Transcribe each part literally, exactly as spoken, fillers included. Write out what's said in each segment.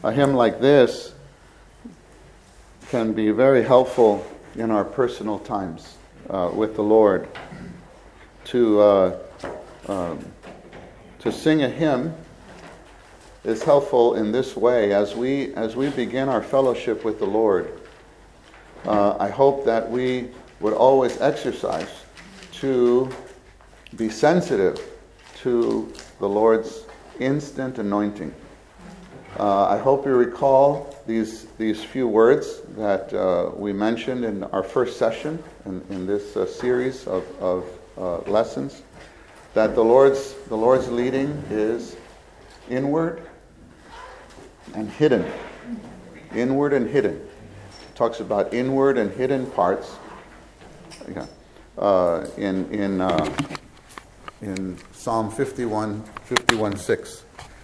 a hymn like this can be very helpful in our personal times uh, with the Lord. To uh, um, to sing a hymn is helpful in this way. As we as we begin our fellowship with the Lord, uh, I hope that we would always exercise to be sensitive to the Lord's instant anointing. Uh, I hope you recall these these few words that uh, we mentioned in our first session in, in this uh, series of, of uh, lessons. That the Lord's the Lord's leading is inward and hidden. Inward and hidden. It talks about inward and hidden parts. Yeah. Uh, in in uh, in Psalm fifty-one, fifty-one six.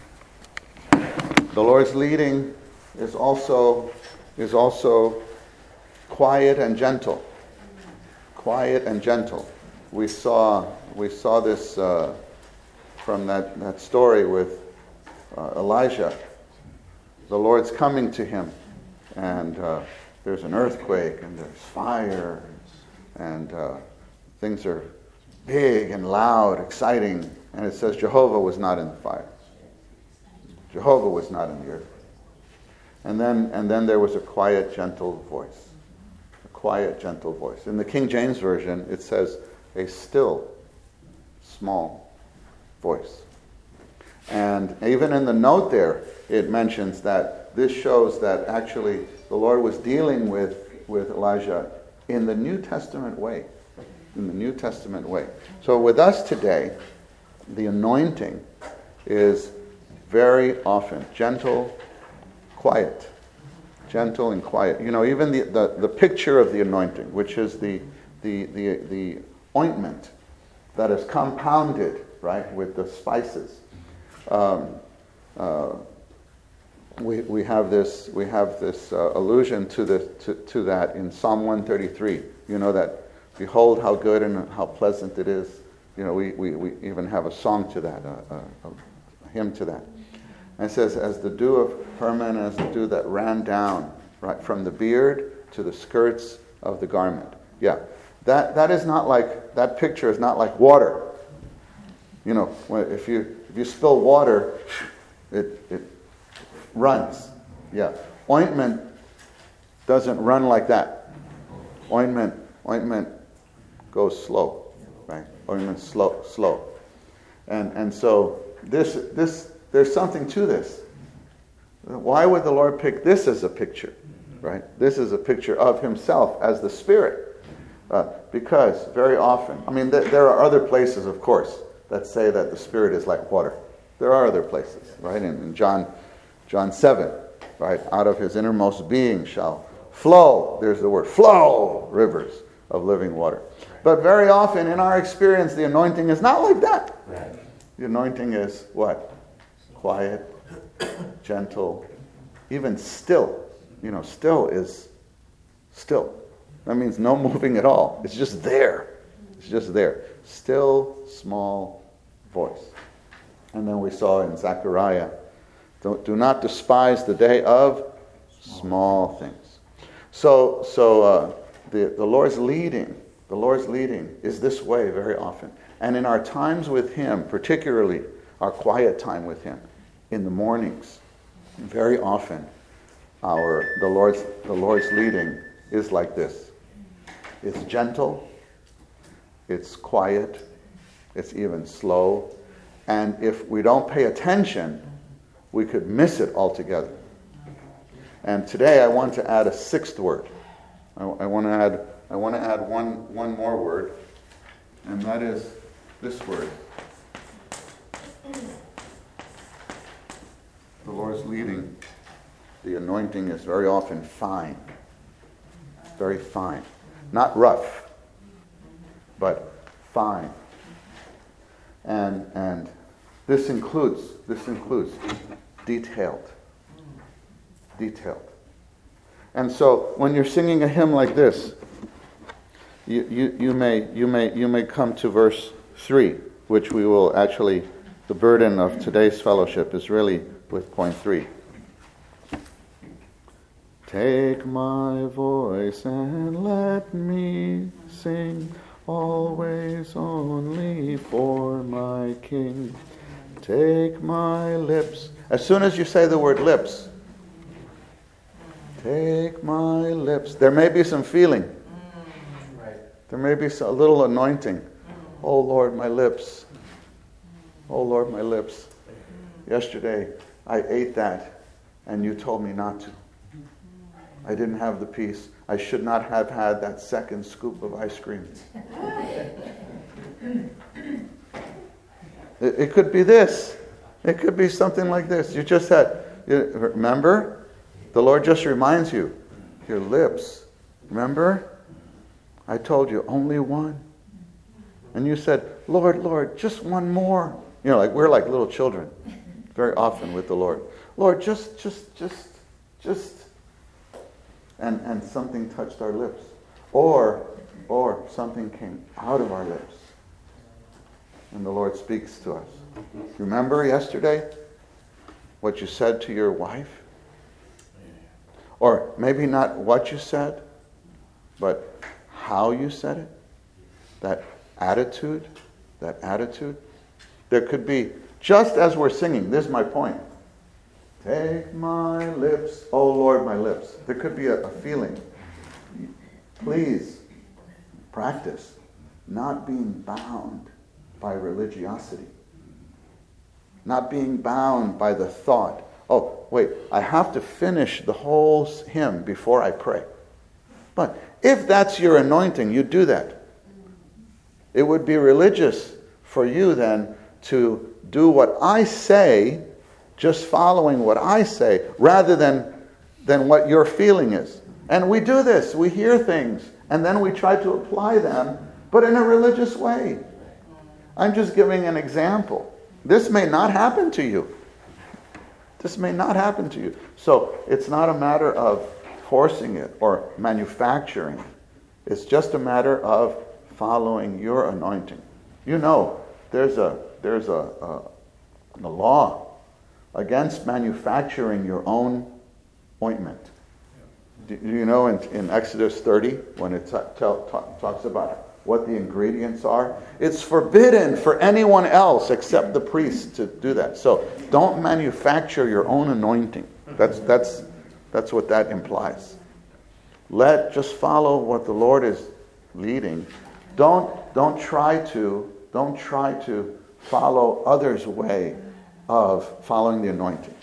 The Lord's leading is also is also quiet and gentle. Quiet and gentle. We saw we saw this uh, from that, that story with uh, Elijah. The Lord's coming to him, and uh, there's an earthquake, and there's fire, and uh, things are big and loud, exciting, and it says Jehovah was not in the fire. Jehovah was not in the earth. And then and then there was a quiet, gentle voice. A quiet, gentle voice. In the King James Version, it says, a still, small voice. And even in the note there, it mentions that this shows that actually the Lord was dealing with, with Elijah in the New Testament way. In the New Testament way. So with us today, the anointing is very often gentle, quiet. Gentle and quiet. You know, even the, the, the picture of the anointing, which is the the the the ointment that is compounded, right, with the spices. Um, uh, we we have this we have this uh, allusion to the to, to that in Psalm one thirty-three. You know that, behold how good and how pleasant it is. You know, we, we, we even have a song to that, a, a, a hymn to that. And it says, as the dew of Hermon, as the dew that ran down, right, from the beard to the skirts of the garment. Yeah, that that is not like, that picture is not like water. You know, if you if you spill water, it it runs. Yeah, ointment doesn't run like that. Ointment ointment goes slow, right? Ointment slow slow, and and so this this. There's something to this. Why would the Lord pick this as a picture, right? This is a picture of himself as the Spirit. Uh, because very often, I mean, th- there are other places, of course, that say that the Spirit is like water. There are other places, right? In, in John, John seven, right? Out of his innermost being shall flow, there's the word, flow, rivers of living water. But very often in our experience, the anointing is not like that. The anointing is what? Quiet, gentle, even still. You know, still is still. That means no moving at all. It's just there. It's just there. Still, small voice. And then we saw in Zechariah, do, do not despise the day of small things. So, so uh, the, the Lord's leading, the Lord's leading is this way very often. And in our times with him, particularly our quiet time with him, in the mornings, very often, our the Lord's the Lord's leading is like this. It's gentle, it's quiet, it's even slow, and if we don't pay attention, we could miss it altogether. And today, I want to add a sixth word. I, I want to add I want to add one one more word, and that is this word. The Lord's leading, the anointing is very often fine. Very fine. Not rough, but fine. And and this includes this includes detailed. Detailed. And so when you're singing a hymn like this, you, you, you may you may you may come to verse three, which we will actually, the burden of today's fellowship is really with point three. Take my voice and let me sing, always only for my King. Take my lips. As soon as you say the word lips, take my lips. There may be some feeling. There may be a little anointing. Oh Lord, my lips. Oh Lord, my lips. Yesterday, I ate that, and you told me not to. I didn't have the peace. I should not have had that second scoop of ice cream. It, it could be this. It could be something like this. You just had, you, remember? The Lord just reminds you, your lips. Remember? I told you, only one. And you said, Lord, Lord, just one more. You know, like we're like little children, very often with the Lord. Lord, just, just, just, just. And and something touched our lips. Or, or something came out of our lips. And the Lord speaks to us. Remember yesterday what you said to your wife? Or maybe not what you said, but how you said it. That attitude, that attitude. There could be, just as we're singing, this is my point. Take my lips, oh Lord, my lips. There could be a, a feeling. Please practice not being bound by religiosity. Not being bound by the thought, oh, wait, I have to finish the whole hymn before I pray. But if that's your anointing, you do that. It would be religious for you then to do what I say, just following what I say, rather than, than what your feeling is. And we do this. We hear things, and then we try to apply them, but in a religious way. I'm just giving an example. This may not happen to you. This may not happen to you. So it's not a matter of forcing it or manufacturing it. It's just a matter of following your anointing. You know, there's a there's a, a, a law against manufacturing your own ointment. Do you know in, in Exodus thirty, when it t- t- t- talks about what the ingredients are? It's forbidden for anyone else except the priest to do that. So don't manufacture your own anointing. That's that's that's what that implies. Let just follow what the Lord is leading. Don't don't try to don't try to follow others' way of following the anointing.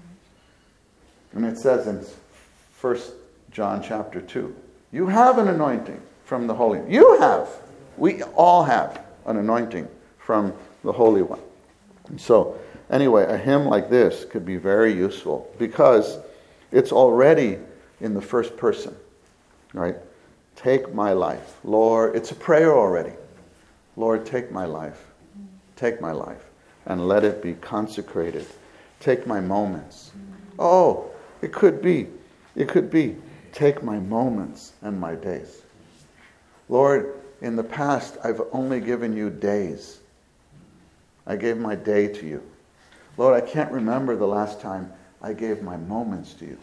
And it says in First John chapter two, you have an anointing from the Holy One. You have. We all have an anointing from the Holy One. And so, anyway, a hymn like this could be very useful because it's already in the first person, right? Take my life. Lord, it's a prayer already. Lord, take my life. Take my life. And let it be consecrated. Take my moments. Oh, it could be. It could be. Take my moments and my days. Lord, in the past, I've only given you days. I gave my day to you. Lord, I can't remember the last time I gave my moments to you.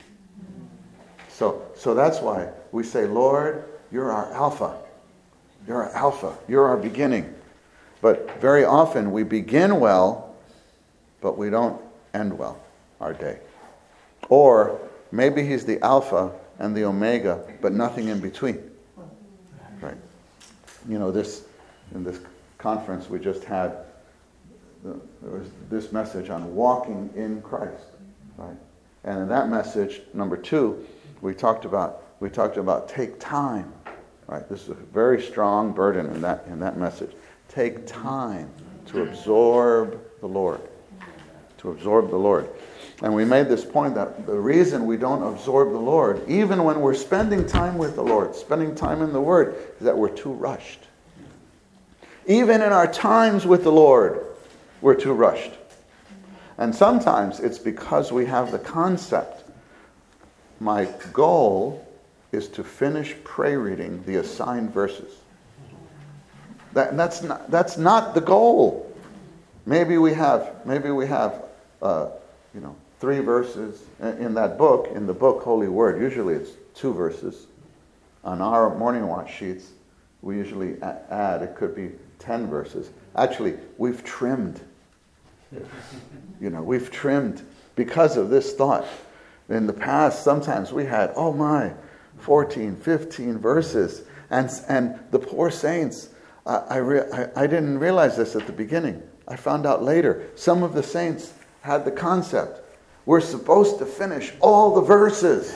So, so that's why we say, Lord, you're our Alpha. You're our Alpha. You're our beginning. But very often we begin well, but we don't end well our day. Or maybe he's the Alpha and the Omega, but nothing in between. Right? You know, this in this conference we just had, the, there was this message on walking in Christ. Right? And in that message, number two, we talked about we talked about take time. Right? This is a very strong burden in that in that message. Take time to absorb the Lord. To absorb the Lord. And we made this point that the reason we don't absorb the Lord, even when we're spending time with the Lord, spending time in the Word, is that we're too rushed. Even in our times with the Lord, we're too rushed. And sometimes it's because we have the concept, my goal is to finish prayer reading the assigned verses. That, that's not that's not the goal. Maybe we have maybe we have uh, you know three verses in that book, in the book Holy Word. Usually it's two verses. On our morning watch sheets, we usually add, it could be ten verses. Actually, we've trimmed. You know, we've trimmed because of this thought. In the past, sometimes we had, oh my, fourteen, fifteen verses. And and the poor saints, uh, I, re- I I didn't realize this at the beginning. I found out later. Some of the saints had the concept, we're supposed to finish all the verses.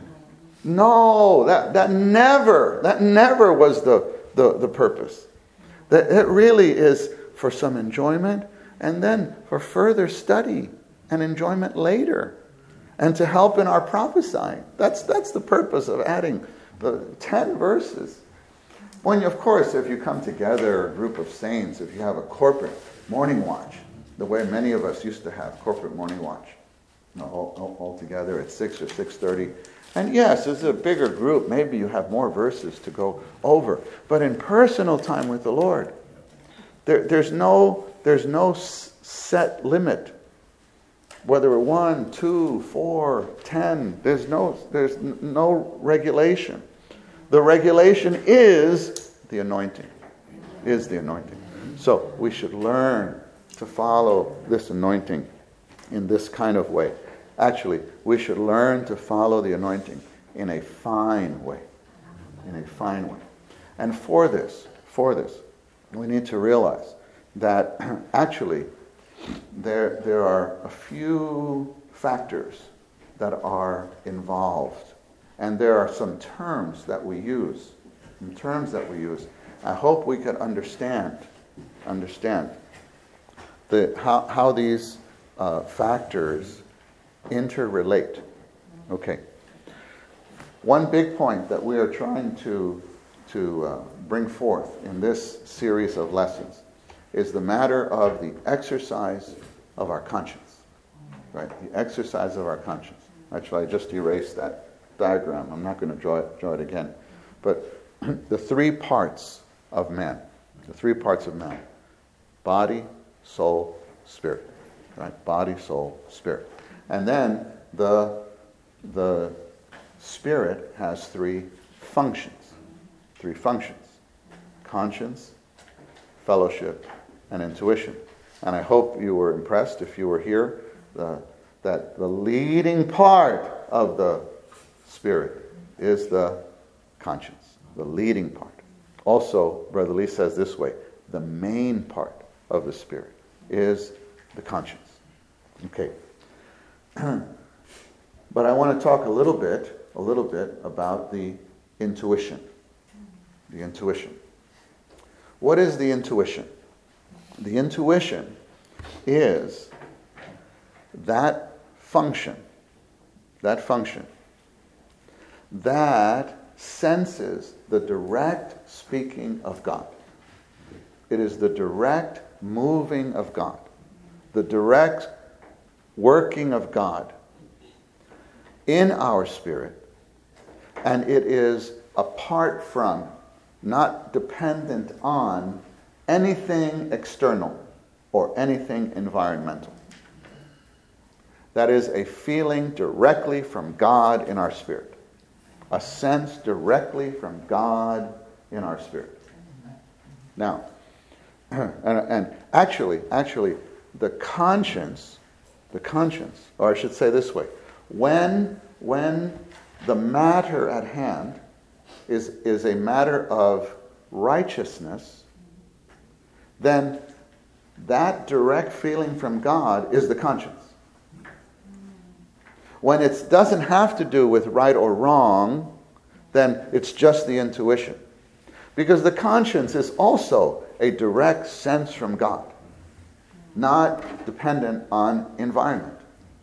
No, that, that never, that never was the, the, the purpose. That it really is for some enjoyment and then for further study and enjoyment later. And to help in our prophesying. That's that's the purpose of adding the ten verses. When you, of course, if you come together, a group of saints, if you have a corporate morning watch, the way many of us used to have corporate morning watch, you know, all, all, all together at six or six thirty. And yes, as a bigger group, maybe you have more verses to go over. But in personal time with the Lord, there, there's no there's no s- set limit. Whether we're one, two, four, ten, there's no there's n- no regulation. The regulation is the anointing. Is the anointing. So we should learn to follow this anointing in this kind of way. Actually, we should learn to follow the anointing in a fine way. In a fine way. And for this, for this, we need to realize that actually there, there are a few factors that are involved. And there are some terms that we use. Some terms that we use. I hope we can understand, understand the, how, how these uh, factors interrelate. Okay. One big point that we are trying to, to uh, bring forth in this series of lessons is the matter of the exercise of our conscience. Right? The exercise of our conscience. Actually, I just erased that diagram. I'm not going to draw it, draw it again. But the three parts of man. The three parts of man. Body, soul, spirit. Right? Body, soul, spirit. And then the, the spirit has three functions. Three functions. Conscience, fellowship, and intuition. And I hope you were impressed, if you were here, the, that the leading part of the spirit is the conscience. The leading part. Also, Brother Lee says this way, the main part of the spirit is the conscience. Okay. But I want to talk a little bit, a little bit about the intuition. The intuition. What is the intuition? The intuition is that function, that function that senses the direct speaking of God. It is the direct moving of God, the direct working of God in our spirit, and it is apart from, not dependent on, anything external or anything environmental. That is a feeling directly from God in our spirit. A sense directly from God in our spirit. Now, and, and actually, actually, the conscience, the conscience, or I should say this way, when, when the matter at hand is, is a matter of righteousness, then that direct feeling from God is the conscience. When it doesn't have to do with right or wrong, then it's just the intuition. Because the conscience is also a direct sense from God, not dependent on environment.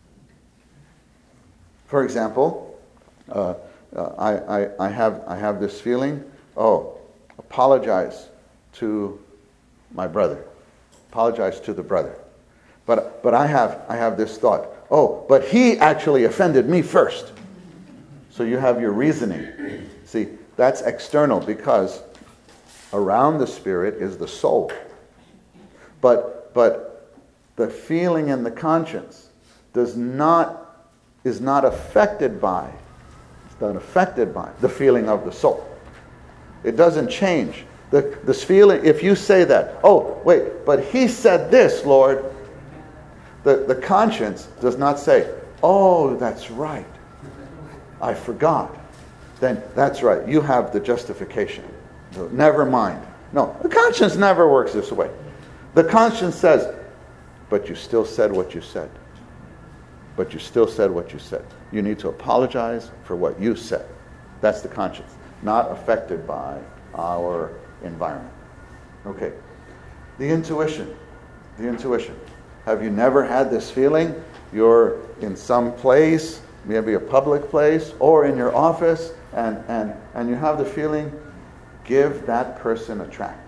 For example, uh, uh, I, I, I, have, I have this feeling, oh, apologize to my brother. Apologize to the brother. But but I have I have this thought, oh, but he actually offended me first. So you have your reasoning. See, that's external because around the spirit is the soul. But but the feeling in the conscience, does not, is not affected by, it's not affected by the feeling of the soul. It doesn't change. The, this feeling, if you say that, oh, wait, but he said this, Lord, the, the conscience does not say, oh, that's right, I forgot. Then that's right, you have the justification. Never mind. No, the conscience never works this way. The conscience says, but you still said what you said. But you still said what you said. You need to apologize for what you said. That's the conscience, not affected by our environment. Okay. The intuition. The intuition. Have you never had this feeling? You're in some place, maybe a public place, or in your office, and, and, and you have the feeling, give that person a tract.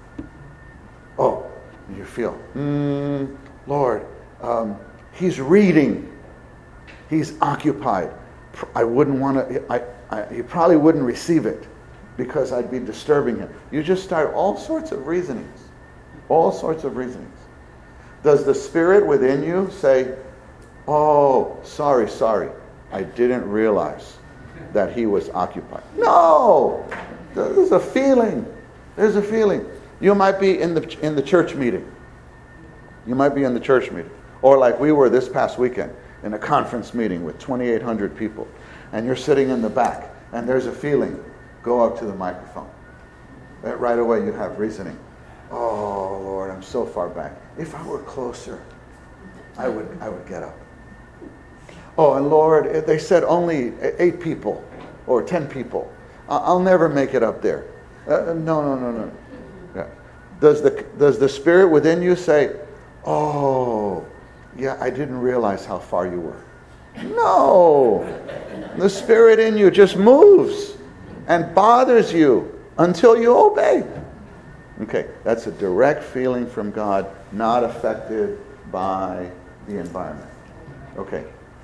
Oh, you feel, mm, Lord, um, he's reading. He's occupied. I wouldn't want to, I, I, he probably wouldn't receive it because I'd be disturbing him. You just start all sorts of reasonings. All sorts of reasonings. Does the spirit within you say, oh, sorry, sorry, I didn't realize that he was occupied? No! There's a feeling. There's a feeling. You might be in the in the church meeting. You might be in the church meeting. Or like we were this past weekend in a conference meeting with twenty-eight hundred people. And you're sitting in the back and there's a feeling. Go up to the microphone. Right away you have reasoning. Oh, Lord, I'm so far back. If I were closer, I would I would get up. Oh, and Lord, they said only eight people or ten people. I'll never make it up there. Uh, no, no, no, no. Yeah. Does the does the spirit within you say, oh, yeah, I didn't realize how far you were? No. The spirit in you just moves and bothers you until you obey. Okay, that's a direct feeling from God, not affected by the environment. Okay.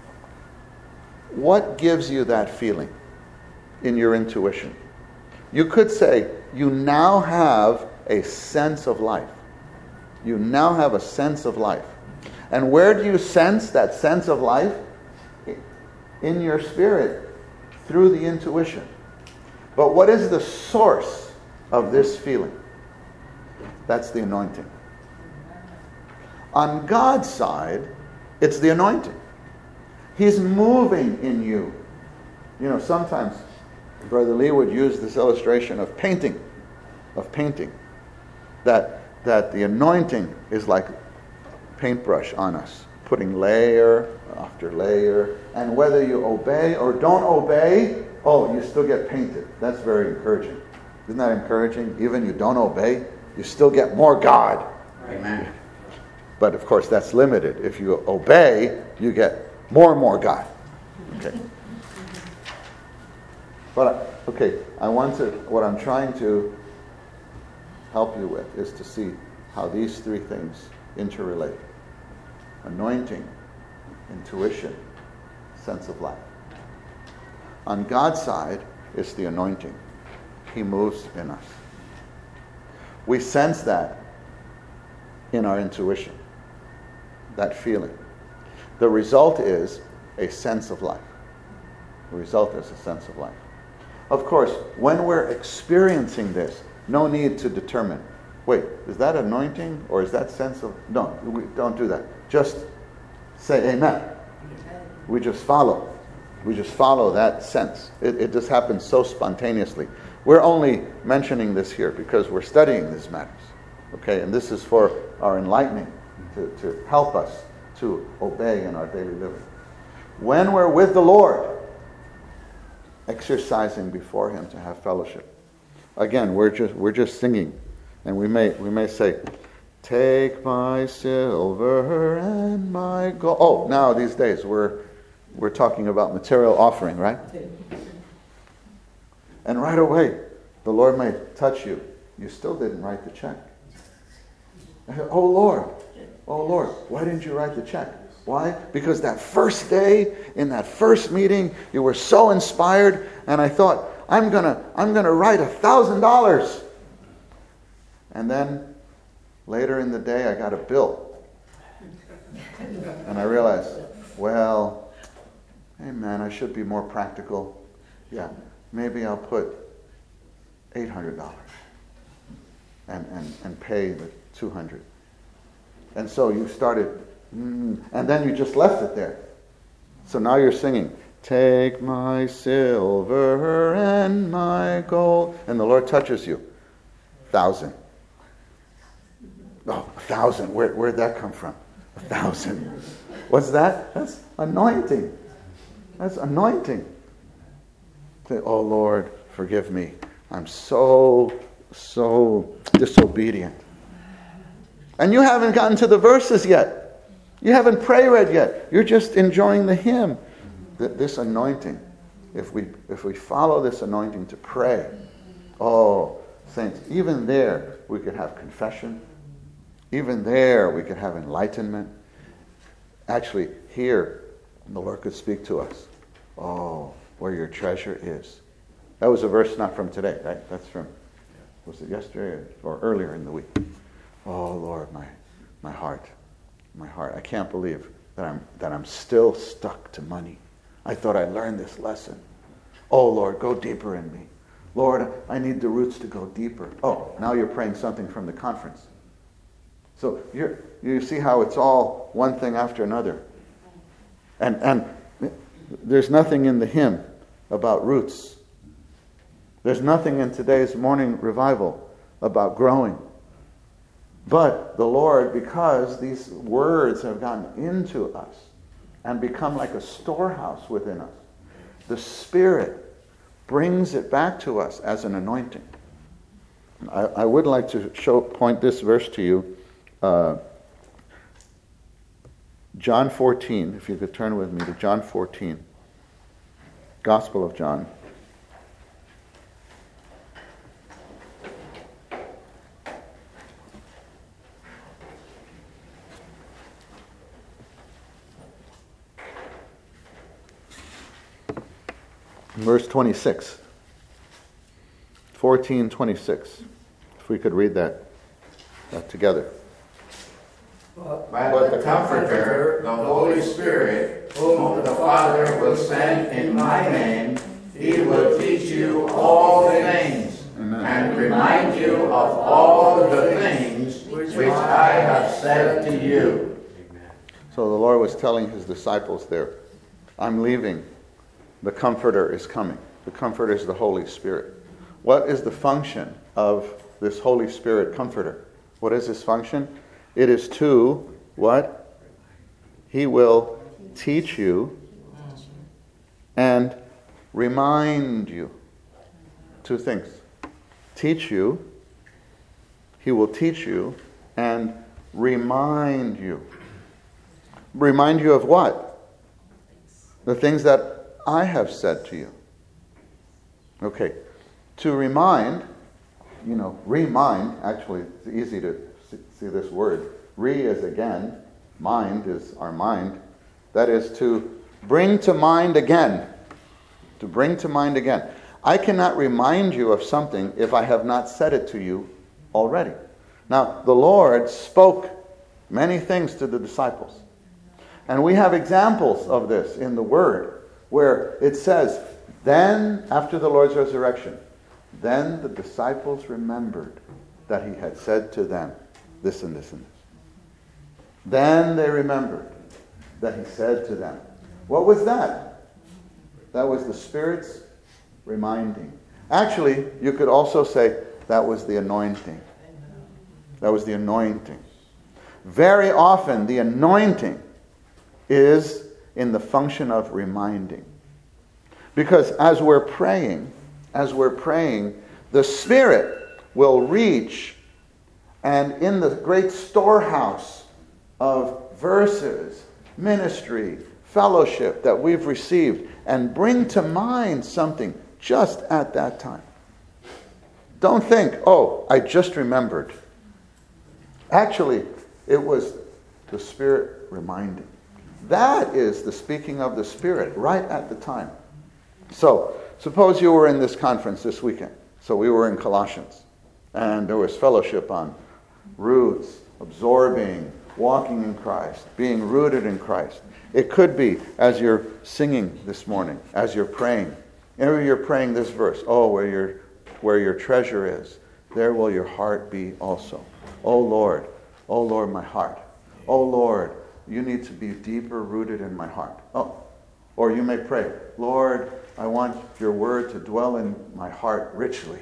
What gives you that feeling in your intuition? You could say you now have a sense of life. You now have a sense of life. And where do you sense that sense of life? In your spirit, through the intuition. But what is the source of this feeling? That's the anointing. On God's side, it's the anointing. He's moving in you. You know, sometimes Brother Lee would use this illustration of painting, of painting, that that the anointing is like paintbrush on us, putting layer after layer, and whether you obey or don't obey, oh, you still get painted. That's very encouraging. Isn't that encouraging? Even you don't obey, you still get more God. Amen. But of course, that's limited. If you obey, you get more and more God. Okay. But, okay, I want to, what I'm trying to help you with is to see how these three things interrelate. Anointing, intuition, sense of life. On God's side, it's the anointing. He moves in us. We sense that in our intuition, that feeling. The result is a sense of life. The result is a sense of life. Of course, when we're experiencing this, no need to determine, wait, is that anointing or is that sense of... No, we don't do that. Just say amen. We just follow. We just follow that sense. It, it just happens so spontaneously. We're only mentioning this here because we're studying these matters. Okay, and this is for our enlightening, to, to help us to obey in our daily living. When we're with the Lord, exercising before Him to have fellowship. Again, we're just we're just singing, and we may we may say, "Take my silver and my gold." Oh, now these days we're we're talking about material offering, right? And right away, the Lord may touch you. You still didn't write the check. Oh Lord, oh Lord, why didn't you write the check? Why? Because that first day, in that first meeting, you were so inspired, and I thought, I'm gonna, I'm gonna write a thousand dollars. And then later in the day, I got a bill, and I realized well, hey man, I should be more practical. Yeah, maybe I'll put eight hundred dollars and, and, and pay the two hundred dollars. And so you started, mm, and then you just left it there. So now you're singing, take my silver and my gold. And the Lord touches you. Thousand. Oh, a thousand. Where, where'd that come from? A thousand. What's that? That's anointing. That's anointing. Say, oh Lord, forgive me. I'm so, so disobedient. And you haven't gotten to the verses yet. You haven't prayer-read yet. You're just enjoying the hymn. This anointing, if we if we follow this anointing to pray, oh, saints, even there we could have confession. Even there we could have enlightenment. Actually, here, the Lord could speak to us. Oh, where your treasure is. That was a verse not from today, right? That's from, was it yesterday or earlier in the week? Oh, Lord, my my heart, my heart. I can't believe that I'm that I'm still stuck to money. I thought I learned this lesson. Oh, Lord, go deeper in me. Lord, I need the roots to go deeper. Oh, now you're praying something from the conference. So you're, you see how it's all one thing after another. And, and there's nothing in the hymn about roots. There's nothing in today's morning revival about growing. But the Lord, because these words have gotten into us and become like a storehouse within us, the Spirit brings it back to us as an anointing. I, I would like to show point this verse to you. Uh, John fourteen, if you could turn with me to John fourteen. Gospel of John. Verse twenty-six. fourteen twenty-six. If we could read that, that together. But, but the Comforter, the Holy Spirit, whom the Father will send in my name, he will teach you all things, Amen. And remind you of all the things which I have said to you. So the Lord was telling his disciples there, I'm leaving. The Comforter is coming. The Comforter is the Holy Spirit. What is the function of this Holy Spirit Comforter? What is his function? It is to, what? He will teach you and remind you. Two things. Teach you. He will teach you and remind you. Remind you of what? The things that I have said to you. Okay. To remind, you know, remind, actually, it's easy to see this word. Re is again, mind is our mind. That is to bring to mind again. To bring to mind again. I cannot remind you of something if I have not said it to you already. Now, the Lord spoke many things to the disciples. And we have examples of this in the Word, where it says, then, after the Lord's resurrection, then the disciples remembered that he had said to them this and this and this. Then they remembered that he said to them. What was that? That was the Spirit's reminding. Actually, you could also say that was the anointing. That was the anointing. Very often, the anointing is in the function of reminding. Because as we're praying, as we're praying, the Spirit will reach, and in the great storehouse of verses, ministry, fellowship that we've received, and bring to mind something just at that time. Don't think, oh, I just remembered. Actually, it was the Spirit reminding. That is the speaking of the Spirit right at the time. So, suppose you were in this conference this weekend. So we were in Colossians. And there was fellowship on roots, absorbing, walking in Christ, being rooted in Christ. It could be as you're singing this morning, as you're praying. Maybe you're praying this verse, oh, where your, where your treasure is, there will your heart be also. Oh Lord, oh Lord, my heart. Oh Lord, you need to be deeper rooted in my heart. Oh, or you may pray, Lord, I want your word to dwell in my heart richly.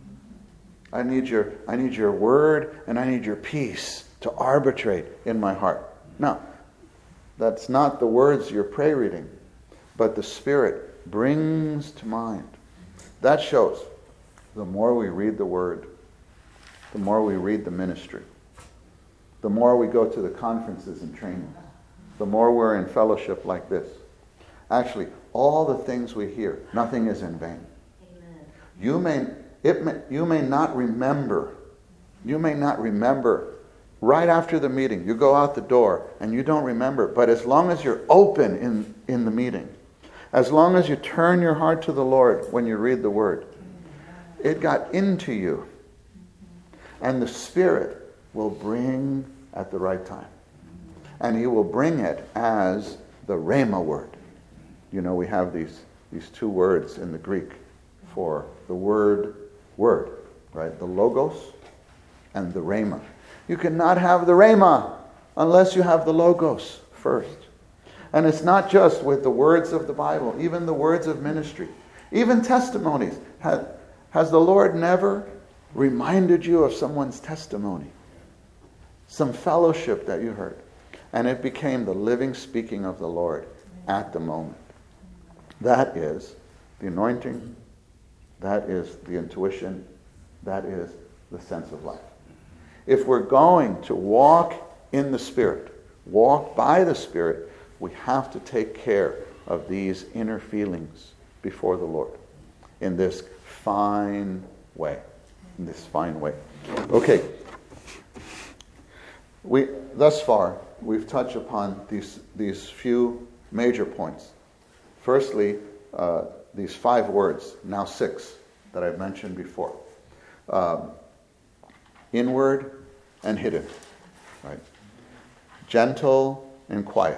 I need your, I need your word and I need your peace to arbitrate in my heart. Now, that's not the words you're pray reading, but the Spirit brings to mind. That shows the more we read the word, the more we read the ministry, the more we go to the conferences and trainings, the more we're in fellowship like this. Actually, all the things we hear, nothing is in vain. Amen. You may, it may, you may not remember, you may not remember right after the meeting. You go out the door and you don't remember, but as long as you're open in, in the meeting, as long as you turn your heart to the Lord when you read the word, it got into you. And the Spirit will bring at the right time. And He will bring it as the Rhema word. You know, we have these, these two words in the Greek for the word, word, right? The logos and the Rhema. You cannot have the Rhema unless you have the logos first. And it's not just with the words of the Bible, even the words of ministry, even testimonies. Has, has the Lord never reminded you of someone's testimony? Some fellowship that you heard. And it became the living speaking of the Lord at the moment. That is the anointing. That is the intuition. That is the sense of life. If we're going to walk in the Spirit, walk by the Spirit, we have to take care of these inner feelings before the Lord in this fine way. In this fine way. Okay. We thus far we've touched upon these these few major points. Firstly, uh, these five words, now six, that I've mentioned before. Um, inward and hidden, right? Gentle and quiet.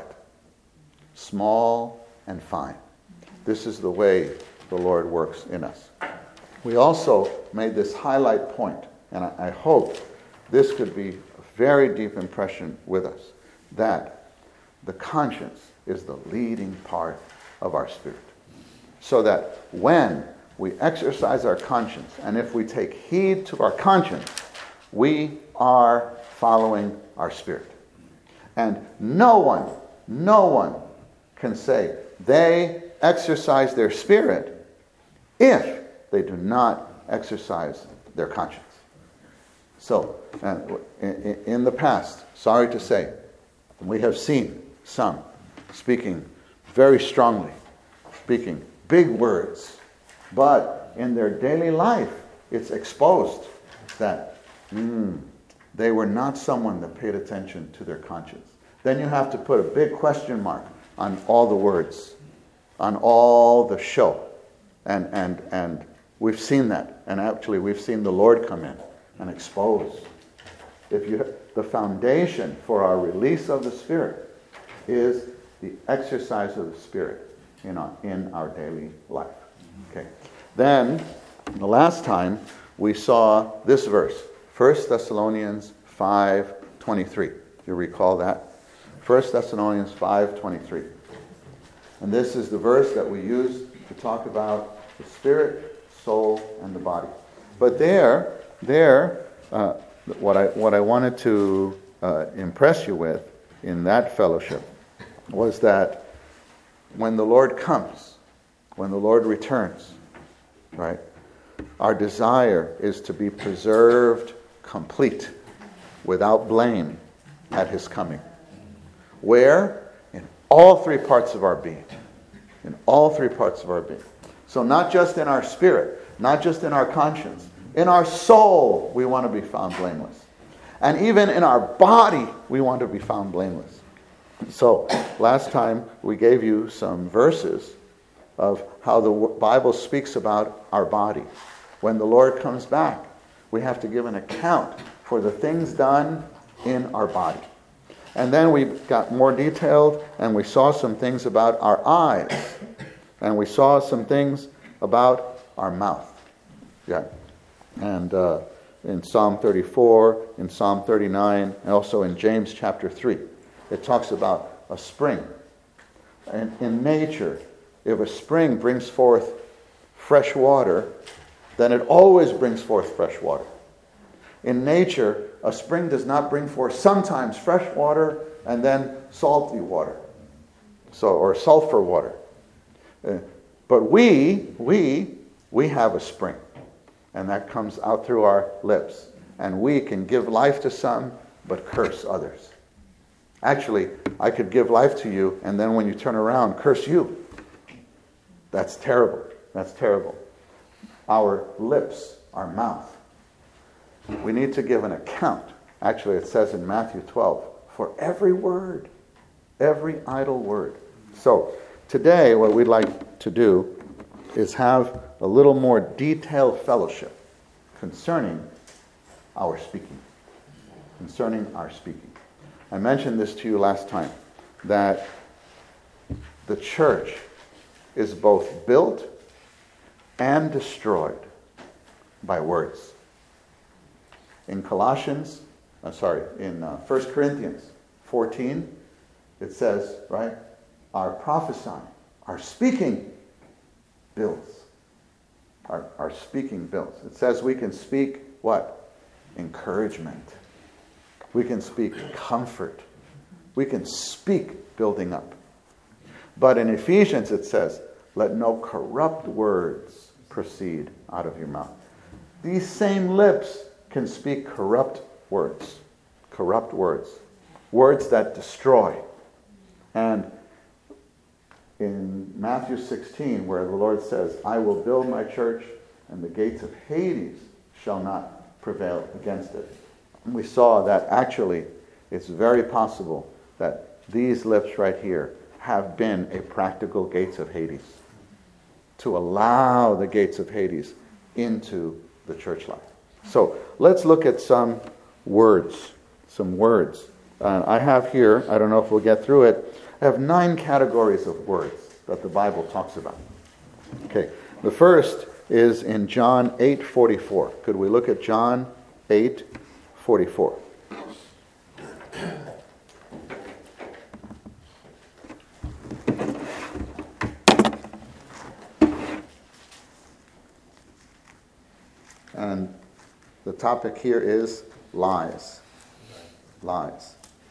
Small and fine. This is the way the Lord works in us. We also made this highlight point, and I, I hope this could be a very deep impression with us, that the conscience is the leading part of our spirit. So that when we exercise our conscience, and if we take heed to our conscience, we are following our spirit. And no one, no one can say they exercise their spirit if they do not exercise their conscience. So, uh, in, in the past, sorry to say, we have seen some speaking very strongly, speaking big words, but in their daily life, it's exposed that mm, they were not someone that paid attention to their conscience. Then you have to put a big question mark on all the words, on all the show. And and and we've seen that. And actually we've seen the Lord come in and expose. If you the foundation for our release of the Spirit is the exercise of the Spirit in our in our daily life. Okay. Then the last time we saw this verse, First Thessalonians five twenty-three. You recall that? First Thessalonians five twenty-three. And this is the verse that we use to talk about the spirit, soul, and the body. But there, there, uh, what I what I wanted to uh, impress you with in that fellowship was that when the Lord comes, when the Lord returns, right, our desire is to be preserved complete, without blame, at His coming. Where? In all three parts of our being. In all three parts of our being. So not just in our spirit, not just in our conscience, in our soul we want to be found blameless. And even in our body we want to be found blameless. So last time we gave you some verses of how the Bible speaks about our body. When the Lord comes back, we have to give an account for the things done in our body. And then we got more detailed, and we saw some things about our eyes. And we saw some things about our mouth. Yeah. And uh, in Psalm thirty-four, in Psalm thirty-nine, and also in James chapter three, it talks about a spring. And in nature, if a spring brings forth fresh water, then it always brings forth fresh water. In nature, a spring does not bring forth sometimes fresh water and then salty water, so or sulfur water. Uh, but we, we, we have a spring, and that comes out through our lips, and we can give life to some, but curse others. Actually, I could give life to you, and then when you turn around, curse you. That's terrible. That's terrible. Our lips, our mouth. We need to give an account. Actually, it says in Matthew twelve, for every word, every idle word. So, today what we'd like to do is have a little more detailed fellowship concerning our speaking. Concerning our speaking. I mentioned this to you last time, that the church is both built and destroyed by words. In Colossians, I'm sorry, in uh, First Corinthians fourteen, it says, right, our prophesying, our speaking builds. Our, our speaking builds. It says we can speak what? Encouragement. We can speak comfort. We can speak building up. But in Ephesians it says, let no corrupt words proceed out of your mouth. These same lips can speak corrupt words. Corrupt words. Words that destroy. And in Matthew sixteen, where the Lord says, I will build my church, and the gates of Hades shall not prevail against it. And we saw that actually it's very possible that these lips right here have been a practical gates of Hades, to allow the gates of Hades into the church life. So let's look at some words. Some words. Uh, I have here, I don't know if we'll get through it, I have nine categories of words that the Bible talks about. Okay, the first is in John eight forty-four. Could we look at John eight forty-four? And the topic here is lies. Lies.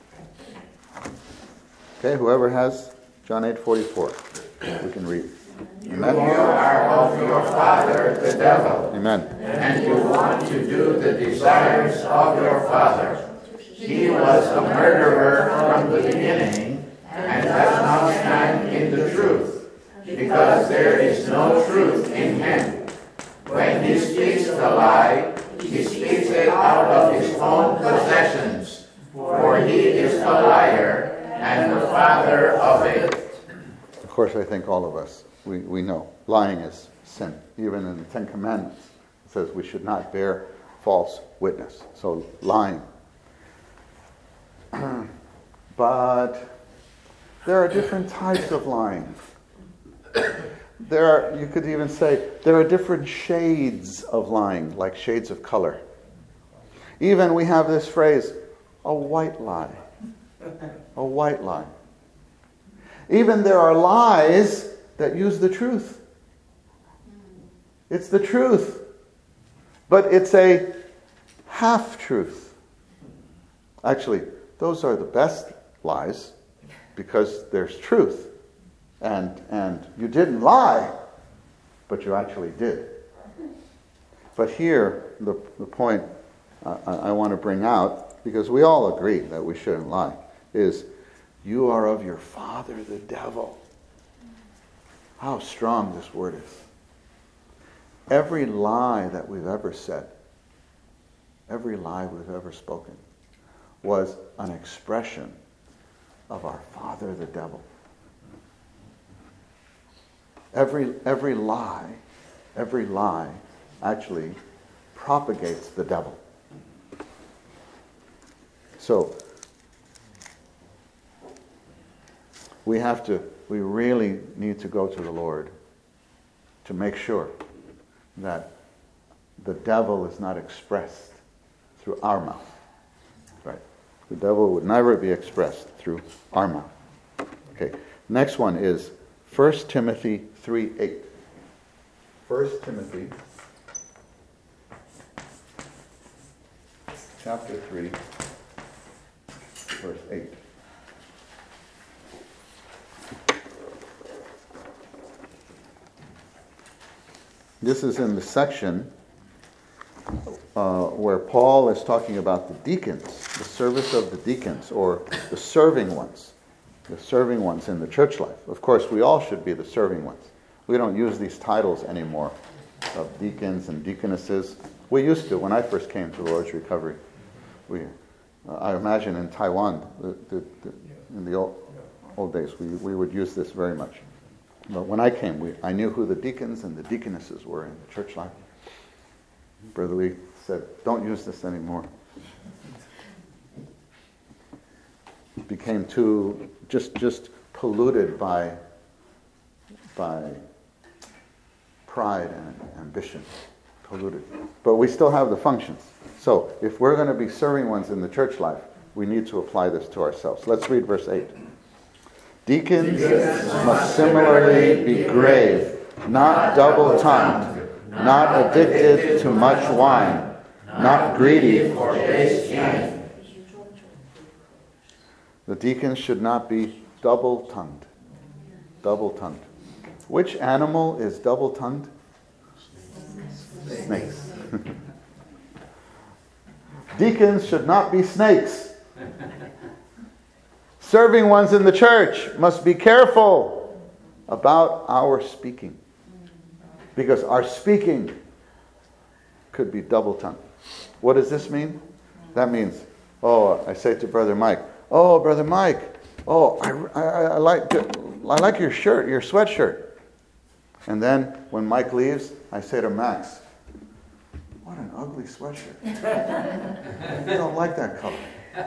Okay, whoever has John eight forty-four, we can read. Amen. You are of your father, the devil. Amen. And you want to do the desires of your father. He was a murderer from the beginning, and does not stand in the truth, because there is no truth in him. When he speaks the lie, he speaks it out of his own possessions, for he is a liar and the father of it. Of course, I think all of us, we, we know lying is sin. Even in the Ten Commandments, it says we should not bear false witness. So lying. But there are different types of lying. There are, you could even say, there are different shades of lying, like shades of color. Even we have this phrase, a white lie. A white lie. Even there are lies that use the truth. It's the truth. But it's a half-truth. Actually, those are the best lies because there's truth. And and you didn't lie, but you actually did. But here, the, the point uh, I, I want to bring out, because we all agree that we shouldn't lie, is you are of your father, the devil. How strong this word is. Every lie that we've ever said, every lie we've ever spoken, was an expression of our father, the devil. Every every lie, every lie actually propagates the devil. So, we have to, we really need to go to the Lord to make sure that the devil is not expressed through our mouth. Right? The devil would never be expressed through our mouth. Okay. Next one is First Timothy three eight. First Timothy chapter three, verse eight. This is in the section uh, where Paul is talking about the deacons, the service of the deacons, or the serving ones, the serving ones in the church life. Of course, we all should be the serving ones. We don't use these titles anymore of deacons and deaconesses. We used to when I first came to the Lord's Recovery. We, uh, I imagine in Taiwan, the, the, the, in the old, old days, we, we would use this very much. But when I came, we, I knew who the deacons and the deaconesses were in the church life. Brother Lee said, don't use this anymore. It became too, just just polluted by, by pride and ambition. Polluted. But we still have the functions. So, if we're going to be serving ones in the church life, we need to apply this to ourselves. Let's read verse eight. Deacons must similarly be grave, not double-tongued, not addicted to much wine, not greedy for base gain. The deacons should not be double-tongued. Double-tongued. Which animal is double-tongued? Snakes. Deacons should not be snakes. Serving ones in the church must be careful about our speaking. Because our speaking could be double-tongued. What does this mean? That means, oh, I say to Brother Mike, oh, Brother Mike, oh, I, I, I like I like your shirt, your sweatshirt. And then when Mike leaves, I say to Max, what an ugly sweatshirt. I don't like that color.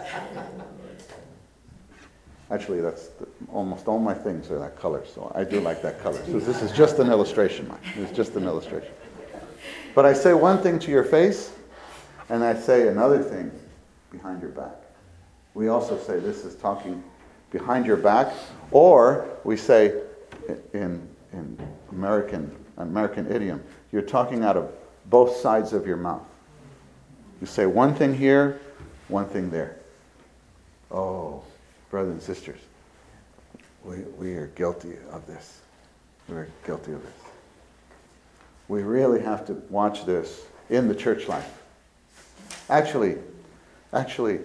Actually, that's the, almost all my things are that color, so I do like that color. So this is just an illustration, Mike. It's just an illustration. But I say one thing to your face, and I say another thing behind your back. We also say this is talking behind your back, or we say in in American American idiom, you're talking out of both sides of your mouth. You say one thing here, one thing there. Oh, brothers and sisters, we we are guilty of this. We're guilty of this. We really have to watch this in the church life. Actually, actually,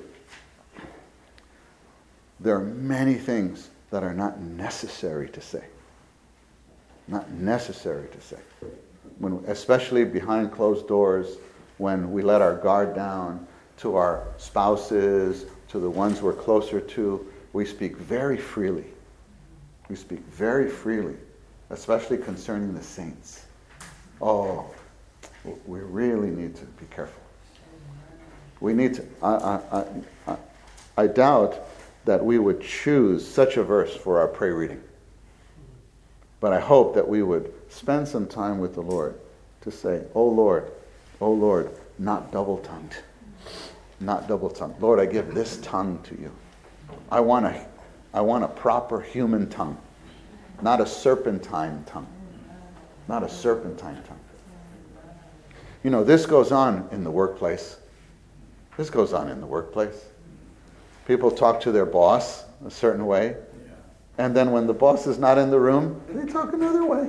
there are many things that are not necessary to say. Not necessary to say. When, especially behind closed doors, when we let our guard down to our spouses, to the ones we're closer to, we speak very freely. We speak very freely, especially concerning the saints. Oh, we really need to be careful. We need to, I, I, I, I doubt that we would choose such a verse for our prayer reading. But I hope that we would spend some time with the Lord to say, oh Lord, oh Lord, not double-tongued. Not double-tongued. Lord, I give this tongue to you. I want a, I want a proper human tongue, not a serpentine tongue. Not a serpentine tongue. You know, this goes on in the workplace. This goes on in the workplace. People talk to their boss a certain way, and then when the boss is not in the room, they talk another way.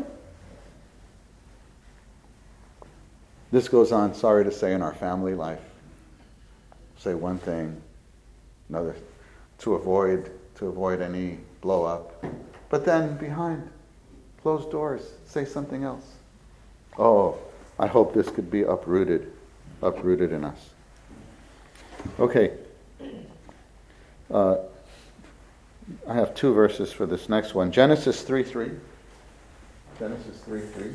This goes on, sorry to say, in our family life. Say one thing, another, to avoid to avoid any blow up. But then behind closed doors, say something else. Oh, I hope this could be uprooted, uprooted in us. Okay. Uh, I have two verses for this next one. Genesis three three. Genesis three three.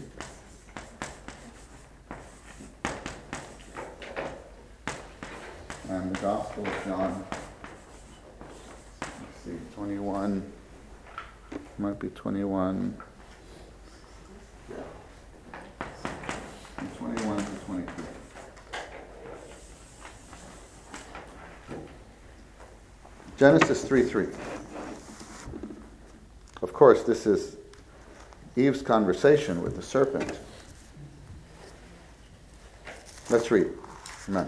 And the Gospel of John. Let's see, twenty-one, might be twenty-one. twenty-one to twenty-three. Genesis three three. Of course, this is Eve's conversation with the serpent. Let's read. Amen.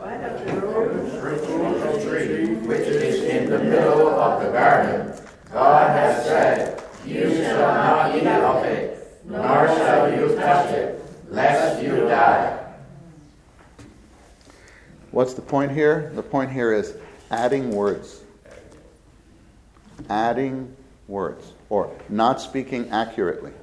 The tree which is in the middle of the garden, God has said, you shall not eat of it, nor shall you touch it, lest you die. What's the point here? The point here is adding words. Adding words, or not speaking accurately.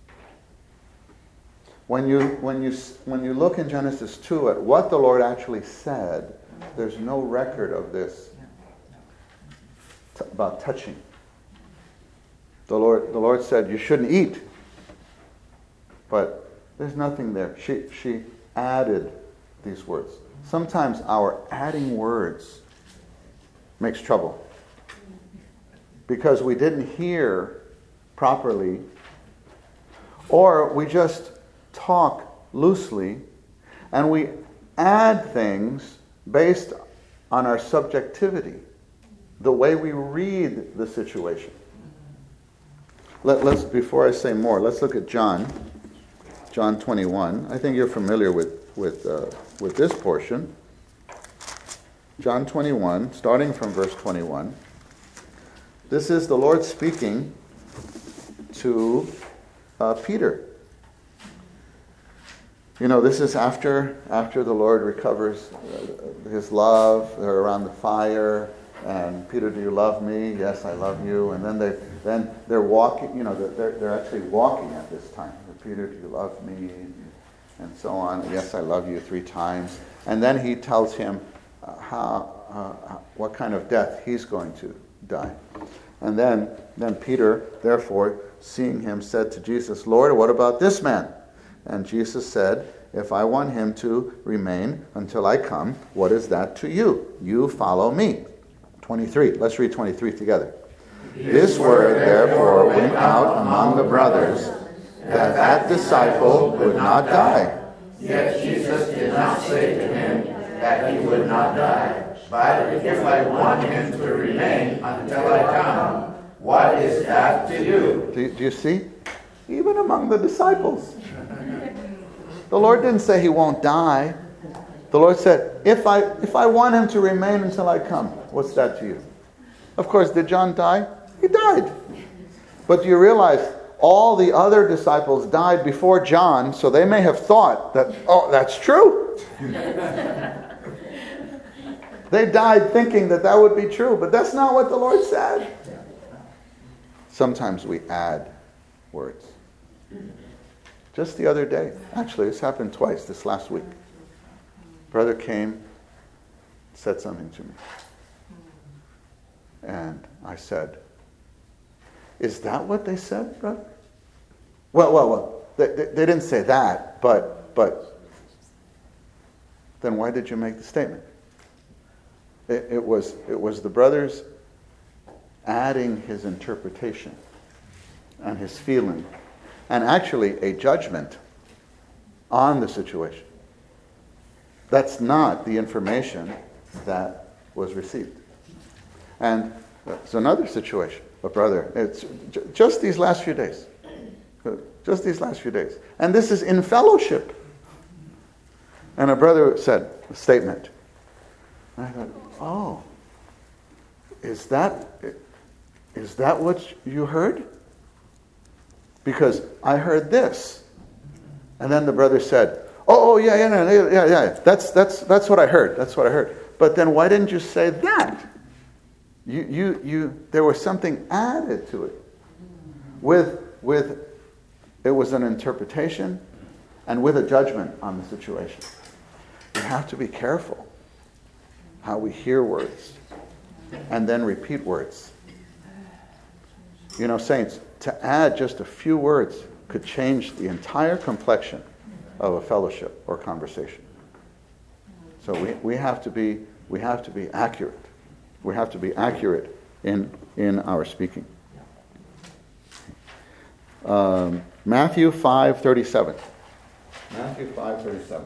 When you when you when you look in Genesis two at what the Lord actually said, there's no record of this t- about touching. The Lord the Lord said you shouldn't eat, but there's nothing there. She she added these words. Sometimes our adding words makes trouble because we didn't hear properly, or we just talk loosely and we add things based on our subjectivity, the way we read the situation. Let, let's before I say more, let's look at John, John twenty-one. I think you're familiar with with uh, with this portion. John twenty-one, starting from verse twenty-one. This is the Lord speaking to uh, Peter. You know, this is after after the Lord recovers uh, his love. They're around the fire, and Peter, do you love me? Yes, I love you. And then they then they're walking. You know, they're they're actually walking at this time. Peter, do you love me? And so on. Yes, I love you three times. And then he tells him uh, how uh, what kind of death he's going to die. And then then Peter, therefore, seeing him, said to Jesus, Lord, what about this man? And Jesus said, if I want him to remain until I come, what is that to you? You follow me. twenty-three. Let's read twenty-three together. This word, therefore, went out among the brothers, that that disciple would not die. Yet Jesus did not say to him that he would not die. But if I want him to remain until I come, what is that to you? Do, do you see? Even among the disciples. The Lord didn't say he won't die. The Lord said, if I if I want him to remain until I come, what's that to you? Of course, did John die? He died. But do you realize all the other disciples died before John, so they may have thought that, oh, that's true. They died thinking that that would be true, but that's not what the Lord said. Sometimes we add words. Just the other day, actually, this happened twice this last week. Brother came, said something to me. And I said, is that what they said, brother? Well, well, well, they, they, they didn't say that, but, but then why did you make the statement? It, it was, it was the brothers adding his interpretation and his feeling, and actually a judgment on the situation. That's not the information that was received. And it's another situation. But brother, it's just these last few days. Just these last few days. And this is in fellowship. And a brother said a statement. And I thought, oh, is that is that what you heard? Because I heard this. And then the brother said, oh, oh yeah, yeah, yeah, yeah, yeah. That's that's that's what I heard. That's what I heard. But then why didn't you say that? You you you there was something added to it. With with it was an interpretation and with a judgment on the situation. We have to be careful how we hear words and then repeat words. You know, saints, to add just a few words could change the entire complexion of a fellowship or conversation. So we, we have to be we have to be accurate. We have to be accurate in in our speaking. Um, Matthew five thirty-seven. Matthew five thirty-seven.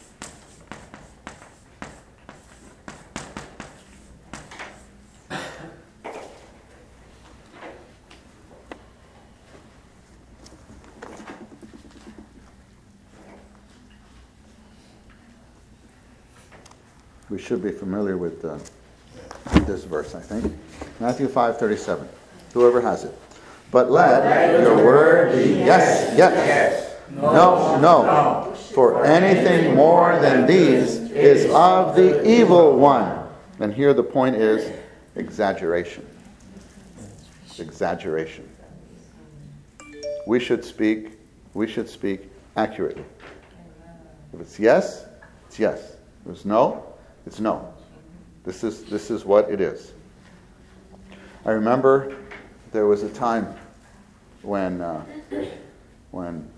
We should be familiar with uh, this verse, I think. Matthew five thirty-seven. Whoever has it. But let your word be yes, yes. yes. No, no, no. For anything more than these is of the evil one. And here the point is exaggeration. Exaggeration. We should speak, we should speak accurately. If it's yes, it's yes. If it's no, it's no. This is this is what it is. I remember there was a time when uh, when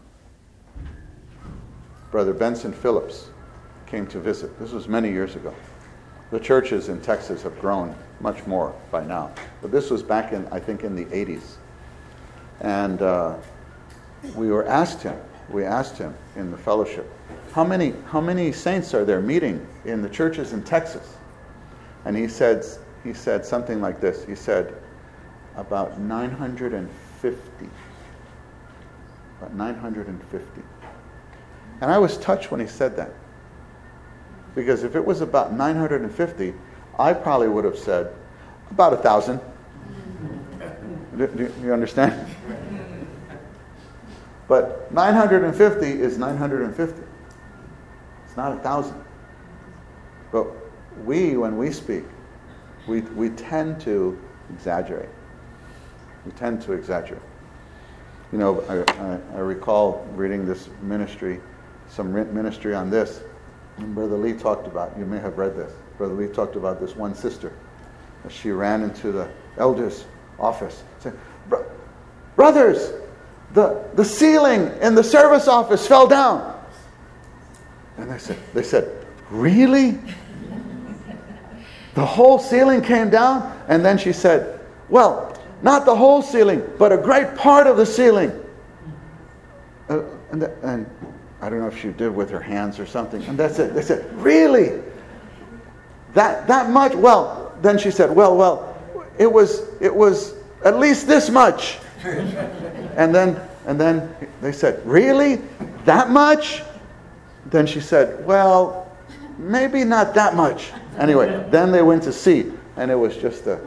Brother Benson Phillips came to visit. This was many years ago. The churches in Texas have grown much more by now, but this was back in, I think, in the eighties. And uh, we were asked him. We asked him in the fellowship, how many how many saints are there meeting in the churches in Texas? And he said he said something like this. He said, about nine hundred fifty. About nine hundred fifty. And I was touched when he said that. Because if it was about nine hundred fifty, I probably would have said, about a thousand. Do, do you understand? But nine hundred fifty is nine hundred fifty. It's not a thousand. But we, when we speak, we we tend to exaggerate. We tend to exaggerate. You know, I, I, I recall reading this ministry, some ministry on this, and Brother Lee talked about, you may have read this, Brother Lee talked about this one sister. She ran into the elder's office, saying, brothers, the, the ceiling in the service office fell down. And they said, they said, really? The whole ceiling came down? And then she said, well, not the whole ceiling, but a great part of the ceiling. Uh, and, the, and I don't know if she did with her hands or something. And that's it. They said, really? That that much? Well, then she said, well, well, it was it was at least this much. And then and then they said, really? That much? Then she said, well, maybe not that much. Anyway, then they went to see. And it was just a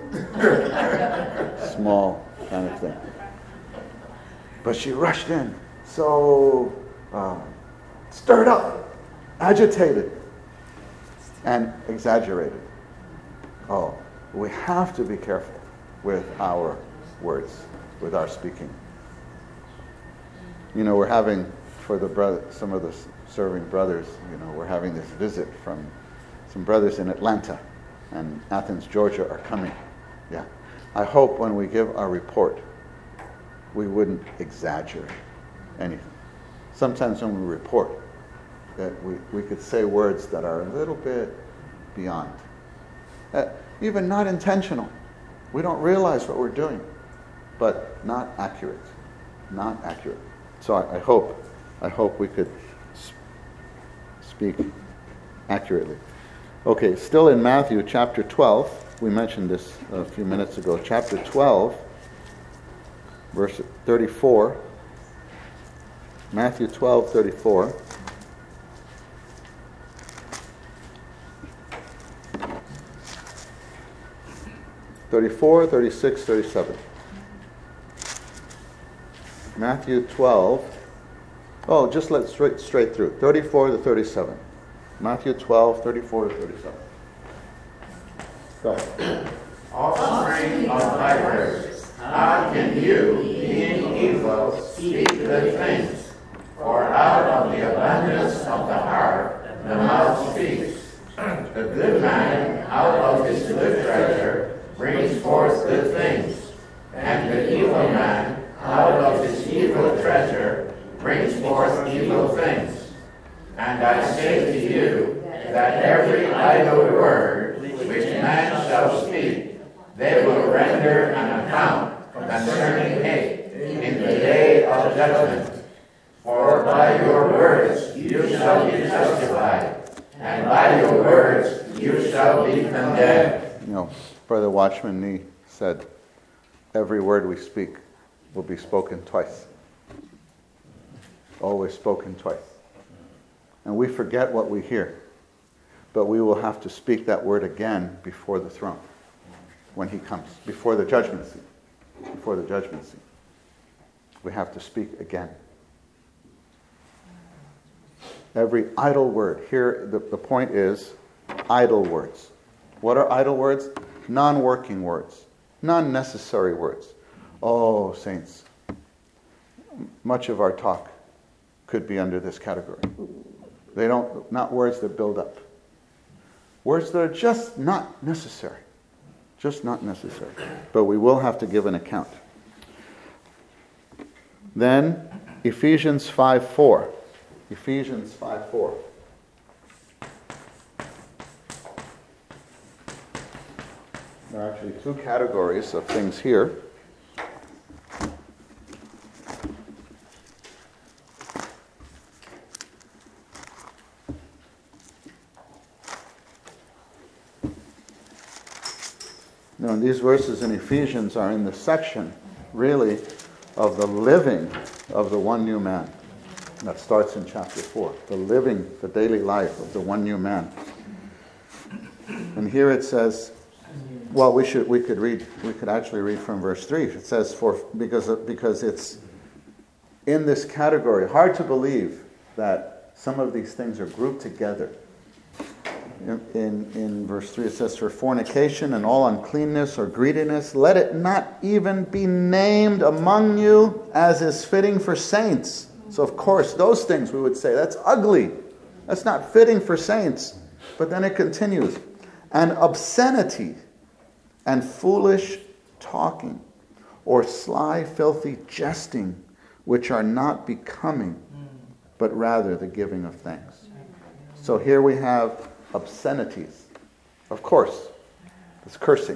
small kind of thing. But she rushed in, so um, stirred up, agitated, and exaggerated. Oh, we have to be careful with our words, with our speaking. You know, we're having, for the brother, some of the serving brothers, you know, we're having this visit from some brothers in Atlanta. And Athens, Georgia are coming. Yeah. I hope when we give our report, we wouldn't exaggerate anything. Sometimes when we report, that we, we could say words that are a little bit beyond. Uh, even not intentional. We don't realize what we're doing, but not accurate. Not accurate. So I, I hope, I hope we could sp- speak accurately. Okay, still in Matthew chapter twelve, we mentioned this a few minutes ago. Chapter twelve, verse thirty-four. Matthew twelve, thirty-four. thirty-four, thirty-six, thirty-seven. Matthew twelve. Oh, just let's straight straight through. thirty-four to thirty-seven. Matthew twelve, thirty-four to thirty-seven. Go. Offspring of vipers, how can you, being evil, speak good things? For out of the abundance of the heart the mouth speaks. The good man out of his good treasure brings forth good things, and the evil man out of his evil treasure brings forth evil things. And I say to you that every idle word which man shall speak, they will render an account concerning it in the day of of judgment. For by your words you shall be justified, and by your words you shall be condemned. You know, Brother Watchman Nee said, every word we speak will be spoken twice. Always spoken twice. And we forget what we hear, but we will have to speak that word again before the throne when he comes, before the judgment seat. Before the judgment seat. We have to speak again. Every idle word. Here, the, the point is idle words. What are idle words? Non-working words. Non-necessary words. Oh, saints, much of our talk could be under this category. They don't, not words that build up. Words that are just not necessary. Just not necessary. But we will have to give an account. Then, Ephesians five four. Ephesians five four. There are actually two categories of things here. Now, these verses in Ephesians are in the section, really, of the living of the one new man. That starts in chapter four. The living, the daily life of the one new man. And here it says, well, we should we could read we could actually read from verse three. It says, for because because it's in this category. Hard to believe that some of these things are grouped together. In, in, in verse three it says, for fornication and all uncleanness or greediness, let it not even be named among you as is fitting for saints. So of course, those things we would say, that's ugly. That's not fitting for saints. But then it continues. And obscenity and foolish talking or sly, filthy jesting, which are not becoming, but rather the giving of thanks. So here we have obscenities. Of course, it's cursing.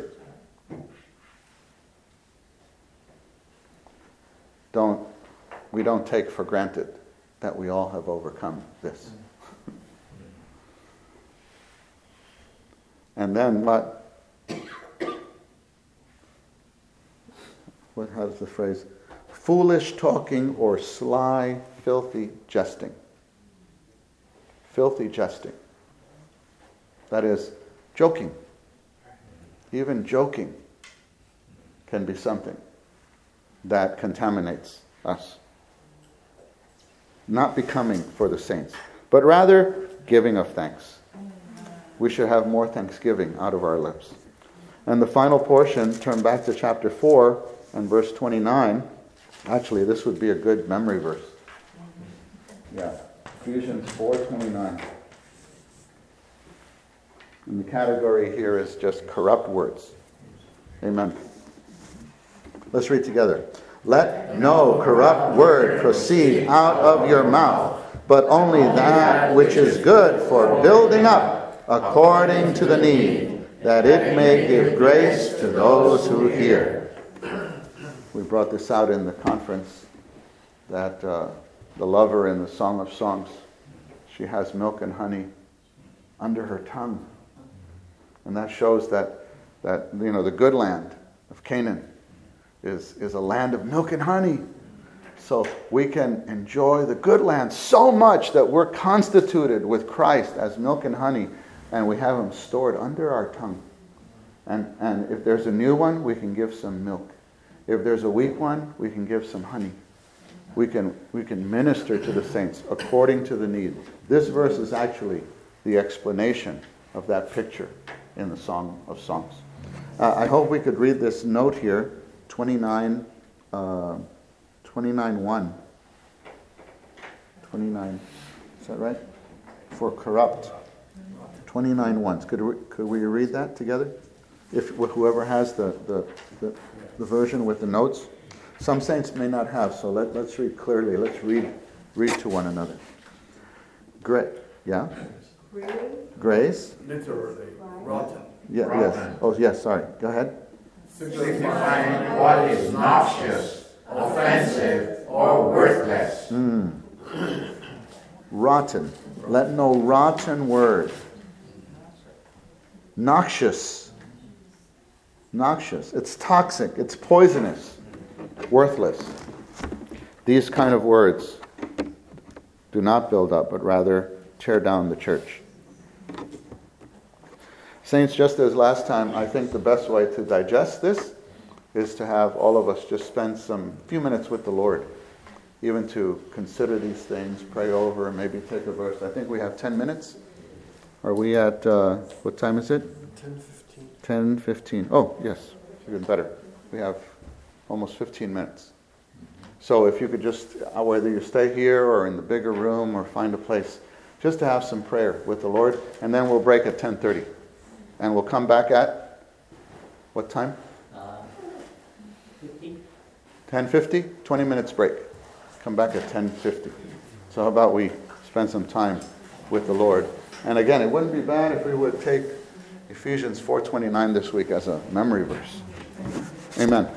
Don't we don't take for granted that we all have overcome this. And then what? What has the phrase? Foolish talking or sly, filthy jesting. Filthy jesting. That is, joking. Even joking can be something that contaminates us. Not becoming for the saints, but rather giving of thanks. We should have more thanksgiving out of our lips. And the final portion, turn back to chapter four and verse twenty-nine. Actually, this would be a good memory verse. Yeah, Ephesians four twenty-nine. And the category here is just corrupt words. Amen. Let's read together. Let no corrupt word proceed out of your mouth, but only that which is good for building up according to the need, that it may give grace to those who hear. We brought this out in the conference, that uh, the lover in the Song of Songs, she has milk and honey under her tongue. And that shows that, that you know, the good land of Canaan is, is a land of milk and honey. So we can enjoy the good land so much that we're constituted with Christ as milk and honey, and we have him stored under our tongue. And, and if there's a new one, we can give some milk. If there's a weak one, we can give some honey. We can, we can minister to the saints according to the need. This verse is actually the explanation of that picture in the Song of Songs. Uh, I hope we could read this note here, twenty-nine, uh, twenty-nine one. twenty-nine, is that right? For corrupt. twenty-nine one. Could we, could we read that together? If whoever has the, the, the, the version with the notes. Some saints may not have, so let, let's read clearly. Let's read read to one another. Great. Yeah? Grace. Literally, rotten. Yeah, yes. Oh, yes, sorry. Go ahead. Signifying what is noxious, offensive, or worthless. Mm. Rotten. Let no rotten word. Noxious. Noxious. It's toxic. It's poisonous. Worthless. These kind of words do not build up, but rather tear down the church. Saints, just as last time, I think the best way to digest this is to have all of us just spend some few minutes with the Lord, even to consider these things, pray over, and maybe take a verse. I think we have ten minutes. Are we at, uh, what time is it? ten fifteen. ten fifteen. Oh, yes, even better. We have almost fifteen minutes. So if you could just, uh, whether you stay here or in the bigger room or find a place, just to have some prayer with the Lord, and then we'll break at ten thirty. And we'll come back at, what time? Uh, fifty. ten fifty? twenty minutes break. Come back at ten fifty. So how about we spend some time with the Lord? And again, it wouldn't be bad if we would take Ephesians four twenty-nine this week as a memory verse. Amen.